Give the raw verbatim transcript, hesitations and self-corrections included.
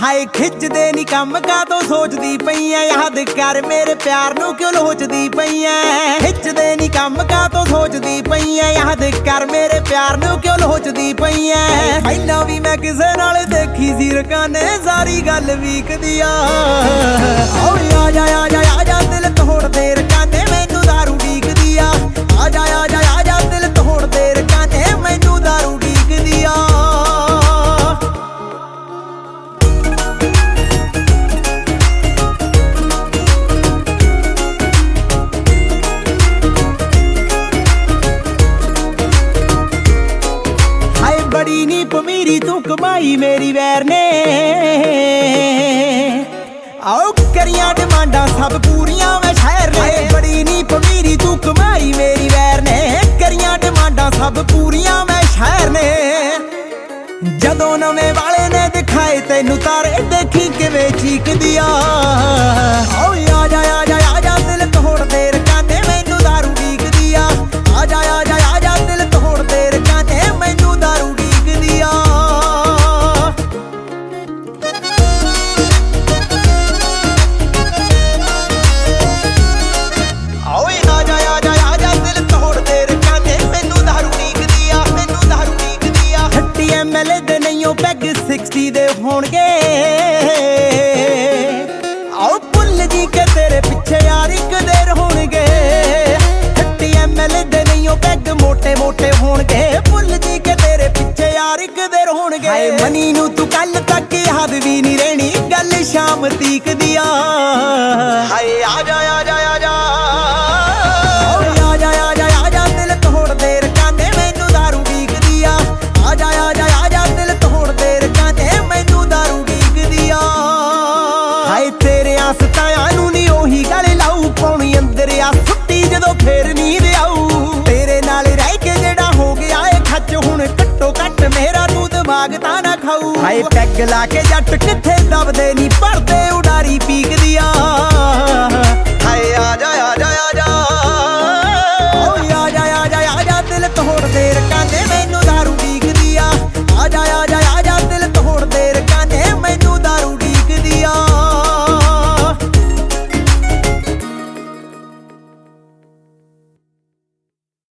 ਹਾਏ ਖਿੱਚਦੇ ਨੀ ਕੰਮ ਕਾਤੋਂ ਸੋਚਦੀ ਪਈ ਐ, ਯਾਦ ਕਰ ਮੇਰੇ ਪਿਆਰ ਨੂੰ ਕਿਉਂ ਲੋਚਦੀ ਪਈ ਐ। ਖਿੱਚਦੇ ਨੀ ਕੰਮ ਕਾਤੋਂ ਸੋਚਦੀ ਪਈ ਐ, ਯਾਦ ਕਰ ਮੇਰੇ ਪਿਆਰ ਨੂੰ ਕਿਉਂ ਲੋਚਦੀ ਪਈ ਐ। ਪਹਿਲਾਂ ਵੀ ਮੈਂ ਕਿਸੇ ਨਾਲ ਦੇਖੀ ਸੀ ਰਕਾਨੇ, ਸਾਰੀ ਗੱਲ ਵੀਕਦੀ ਆ। ਓ ਆ ਜਾ ਆ ਜਾ ਆ ਜਾ ਦਿਲ ਤੋੜਦੇ ਰਕਾਨੇ, ਮੈਨੂੰ ਦਾਰੂ ਡੀਕਦੀ ਆ। ਆ ਜਾ ਆ ਜਾ ਆ ਜਾ ਦਿਲ ਤੋੜਦੇ ਰਕਾਨੇ, ਮੈਨੂੰ ਦਾਰੂ ਡੀਕਦੀ ਆ। बड़ी नी पमीरी तू कमाई मेरी वैर ने, आओ करियां डिमांडा सब पूरियां मैं शहर ने। बड़ी नी पमीरी तू कमाई मेरी वैर ने, करियां डिमांडा सब पूरियां मैं शहर ने। जदों नवे वाले ने दिखाए तेनू तारे, देखी किवें चीकदी आ। आओ आ जा आ जा आ जा दिल तोड़ दे रकाने, मैनू दारू ਡੀਕਦੀ आ। आ जा आ जा आ जा दिल तोड़ दे रकाने, मैनू दारू ਡੀਕਦੀ आ। ਐਮਐਲਏ ਦੇ ਨਹੀਂਓ ਪੈਗ ਸਿਕਸਟੀ ਦੇ ਹੋਣਗੇ, ਆਓ ਭੁੱਲ ਜੀ ਕੇ ਤੇਰੇ ਪਿੱਛੇ ਯਾਰ ਇੱਕ ਦੇਰ ਹੋਣਗੇ। ਥੱਟੀ ਐਮਐਲਏ ਦੇ ਨਹੀਂਓ ਪੈਗ ਮੋਟੇ ਮੋਟੇ ਹੋਣਗੇ, ਭੁੱਲ ਜੀ ਕੇ ਤੇਰੇ ਪਿੱਛੇ ਯਾਰ ਇੱਕ ਦੇਰ ਹੋਣਗੇ। ਹਾਏ ਮਨੀ ਨੂੰ ਤੂੰ ਕੱਲ ਤੱਕ ਯਾਦ ਵੀ ਨਹੀਂ ਰਹਿਣੀ, ਗੱਲ ਸ਼ਾਮ ਤੀਕ ਦੀ ਆ। ਹਾਏ ਆ ਜਾ ਆ ਜਾ ਆ ਜਾ ਆ ਜਾ ਆ ਜਾ ਆ ਜਾ ਦਿਲ ਤੋੜਦੇ ਰਕਾਨੇ, ਮੈਨੂੰ ਦਾਰੂ ਡੀਕਦੀ ਆ। ਆ ਜਾ ਆ ਜਾ ਆ ਜਾ ਦਿਲ ਤੋੜਦੇ ਰਕਾਨੇ, ਮੈਨੂੰ ਦਾਰੂ ਡੀਕਦੀ ਆ। ਹਾਏ ਤੇਰੇ ਆਸਤਾਂ ਨੂੰ ਨੀ ਉਹੀ ਗੱਲ ਲਾਊ, ਪਾਉਣੀ ਅੰਦਰ ਆ ਸੁੱਤੀ ਜਦੋਂ ਫੇਰ ਨੀਂਦ ਆਊ। ਤੇਰੇ ਨਾਲ ਰਹਿ ਕੇ ਜਿਹੜਾ ਹੋ ਗਿਆ ਏ ਖੱਚ, ਹੁਣ ਘੱਟੋ ਘੱਟ ਮੇਰਾ ਤੂੰ ਦਿਮਾਗ ਤਾਂ ਨਾ ਖਾਊ। ਹਾਏ ਪੈਗ ਲਾ ਕੇ ਜੱਟ ਕਿੱਥੇ ਦੱਬ